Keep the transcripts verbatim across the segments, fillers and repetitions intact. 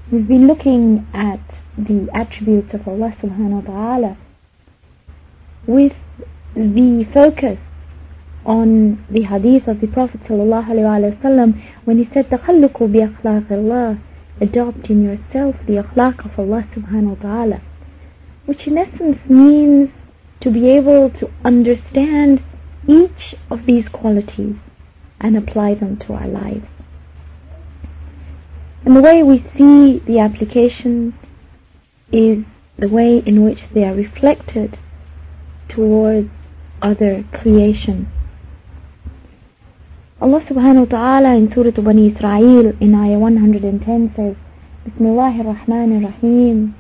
we've been looking at the attributes of Allah subhanahu wa ta'ala with the focus on the hadith of the Prophet sallallahu alaihi wasallam when he said, تَخَلُّقُوا بِأَخْلَاقِ اللَّهِ, adopt in yourself the akhlaq of Allah subhanahu wa ta'ala, which in essence means to be able to understand each of these qualities and apply them to our lives. And the way we see the application is the way in which they are reflected towards other creation. Allah subhanahu wa ta'ala in Surah Bani Israel in ayah one hundred ten says, Bismillahir Rahmanir Rahim,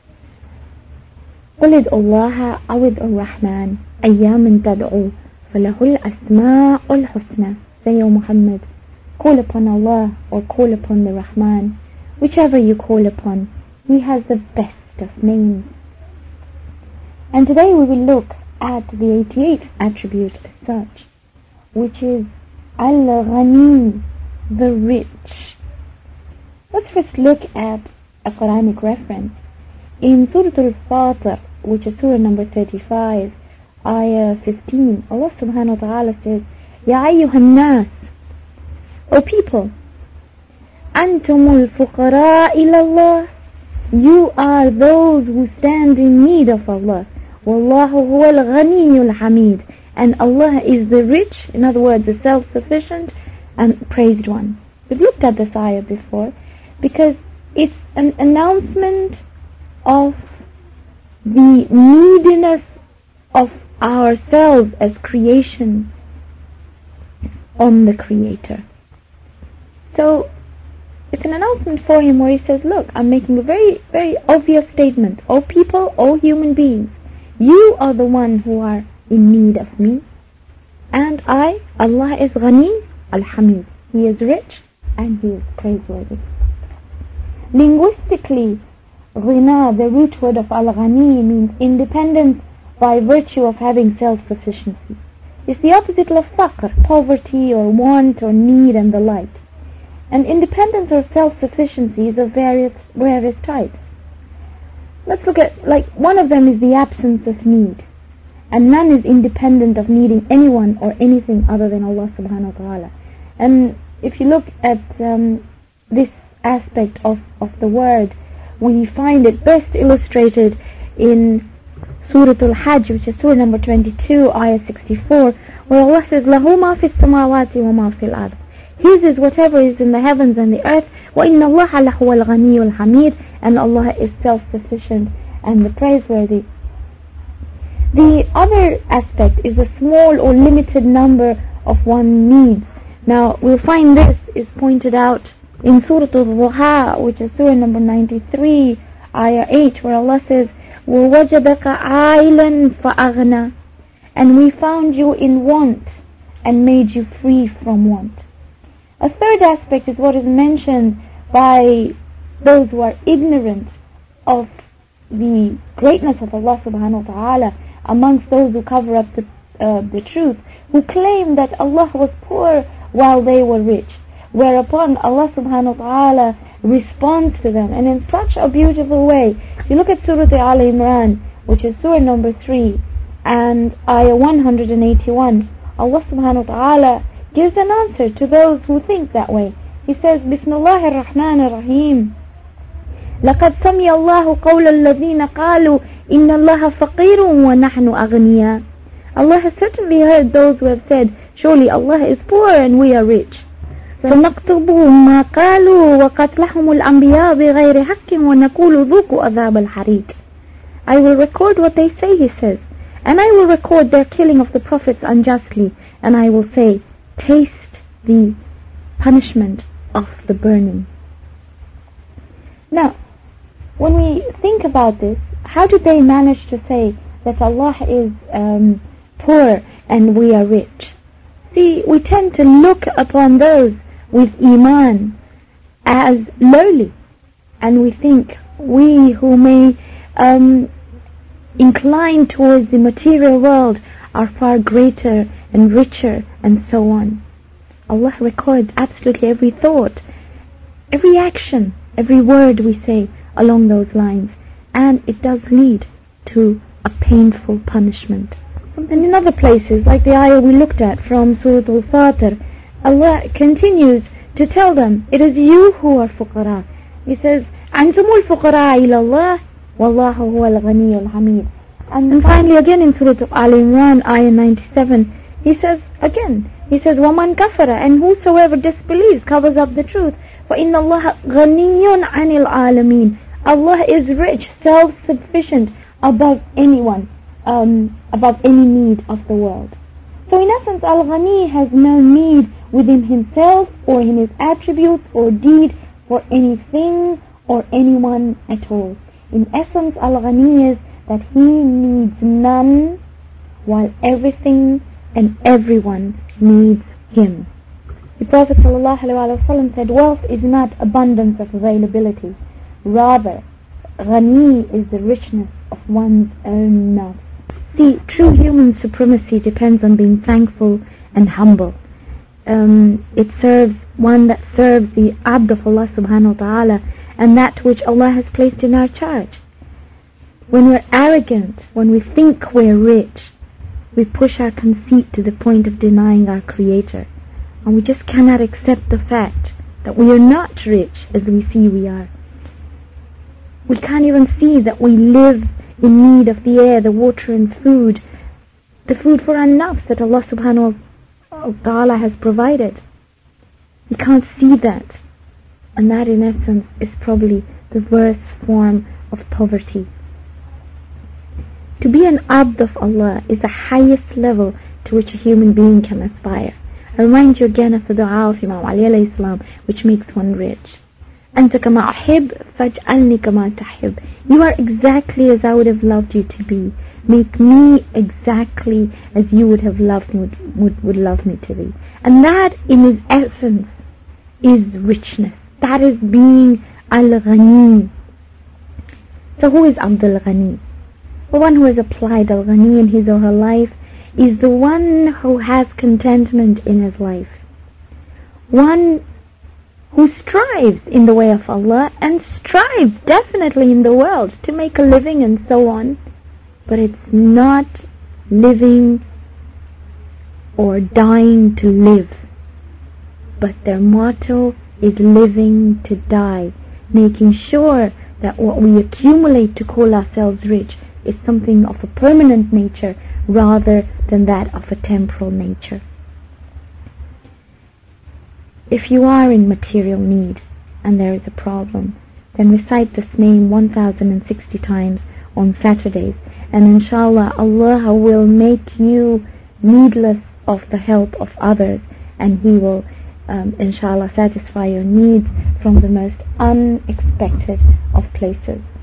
قُلِ ادْعُوا اللَّهَ أَوِ ادْعُوا الرَّحْمَنَ أَيَّامٍ تَدْعُوا فَلَهُ الْأَسْمَاءُ الْحُسْنَى. Say, O Muhammad, call upon Allah or call upon the Rahman. Whichever you call upon, He has the best of names. And today we will look at the eighty-eighth attribute as such, which is Al-Ghani, the rich. Let's first look at a Quranic reference. In Surah Al-Fatir, which is Surah number thirty-five, ayah fifteen, Allah subhanahu wa ta'ala says, Ya ayyuhan nas, O people, Antumul fuqara ilallah, you are those who stand in need of Allah. Wallahu huwal ghaniyul hamid, and Allah is the rich, in other words, the self-sufficient and praised one. We've looked at this ayah before because it's an announcement of the neediness of ourselves as creation on the Creator. So it's an announcement for Him where He says, look, I'm making a very, very obvious statement. O people, O human beings, you are the one who are in need of me. And I, Allah is Ghani al-Hamid. He is rich and He is praiseworthy. Linguistically, Ghina, the root word of al-Ghani, means independence by virtue of having self-sufficiency. It's the opposite of faqr, poverty or want or need and the like. And independence or self-sufficiency is of various, various types. Let's look at, like, one of them is the absence of need. And none is independent of needing anyone or anything other than Allah subhanahu wa ta'ala. And if you look at um, this aspect of, of the word, we find it best illustrated in Surah Al-Hajj, which is Surah number twenty-two, ayah sixty-four, where Allah says, لَهُ مَا فِي السَّمَاوَاتِ وَمَا فِي الْأَرْضِ. His is whatever is in the heavens and the earth. وَإِنَّ اللَّهَ لَهُوَ الْغَنِيُّ الْحَمِيدُ, and Allah is self-sufficient and the praiseworthy. The other aspect is a small or limited number of one needs. Now we'll find this is pointed out in Surah Al-Duha, which is Surah number ninety-three, ayah eight, where Allah says, وَوَجَدَكَ عَائِلًا فَأَغْنَى, and we found you in want and made you free from want. A third aspect is what is mentioned by those who are ignorant of the greatness of Allah subhanahu wa ta'ala amongst those who cover up the, uh, the truth, who claim that Allah was poor while they were rich, whereupon Allah subhanahu wa ta'ala responds to them, and in such a beautiful way. If you look at Surah Al Imran, which is Surah number three, and ayah one hundred eighty-one, Allah subhanahu wa ta'ala gives an answer to those who think that way. He says, Bismillahir Rahmanir Rahim, لَقَدْ سَمِيَ اللَّهُ قَوْلَ الَّذِينَ قَالُوا إِنَّ اللَّهَ فَقِيرٌ وَنَحْنُ أَغْنِيَاءٌ. Allah has certainly heard those who have said, surely Allah is poor and we are rich. فَنَكْتُبُ مَا قَالُوا وَقَتْلَهُمُ الْأَنْبِيَاءُ بِغَيْرِ حَقٍّ وَنَقُولُ ذُوقُوا عَذَابَ الْحَرِيقِ. I will record what they say, He says, and I will record their killing of the prophets unjustly, and I will say, taste the punishment of the burning. Now, when we think about this, how did they manage to say that Allah is um, poor and we are rich? See, we tend to look upon those with Iman as lowly, and we think we who may um, incline towards the material world are far greater and richer and so on. Allah records absolutely every thought, every action every word we say along those lines, and it does lead to a painful punishment. And in other places, like the ayah we looked at from Surah Al-Fatir, Allah continues to tell them, it is you who are fuqara. He says, أَنْتُمُ الْفُقَرَاءِ إِلَى اللَّهِ وَاللَّهُ هُوَ الْغَنِيُّ الْحَمِيدُ. And finally again in Surah Al-Imran, ayah ninety-seven, he says again, he says, وَمَنْ كَفَرَ, and whosoever disbelieves, covers up the truth, فَإِنَّ اللَّهَ غَنِيٌّ عَنِ الْعَالَمِينَ. Allah is rich, self-sufficient, above anyone, um, above any need of the world. So in essence, Al-Ghani has no need within himself or in his attributes or deed for anything or anyone at all. In essence, Al-Ghani is that he needs none, while everything and everyone needs him. The Prophet ﷺ said, wealth is not abundance of availability. Rather, Ghani is the richness of one's own nafs. See, true human supremacy depends on being thankful and humble. Um, it serves one that serves the abd of Allah subhanahu wa ta'ala and that which Allah has placed in our charge. When we're arrogant, when we think we're rich, we push our conceit to the point of denying our Creator. And we just cannot accept the fact that we are not rich as we see we are. We can't even see that we live in need of the air, the water and food, the food for our nafs that Allah subhanahu wa ta'ala has provided. We can't see that. And that in essence is probably the worst form of poverty. To be an abd of Allah is the highest level to which a human being can aspire. I remind you again of the dua of Imam Ali alayhi salam, which makes one rich. أنت كما أحب فاجعلني كما تحب. You are exactly as I would have loved you to be. Make me exactly as you would have loved me, would, would love me to be. And that in its essence is richness. That is being Al-Ghani. So who is Abdul Ghani? The one who has applied Al-Ghani in his or her life is the one who has contentment in his life. One who strives in the way of Allah and strives definitely in the world to make a living and so on, but it's not living or dying to live, but their motto is living to die, making sure that what we accumulate to call ourselves rich is something of a permanent nature rather than that of a temporal nature. If you are in material need and there is a problem, then recite this name one thousand sixty times on Saturdays, and inshallah Allah will make you needless of the help of others, and He will um, inshallah satisfy your needs from the most unexpected of places.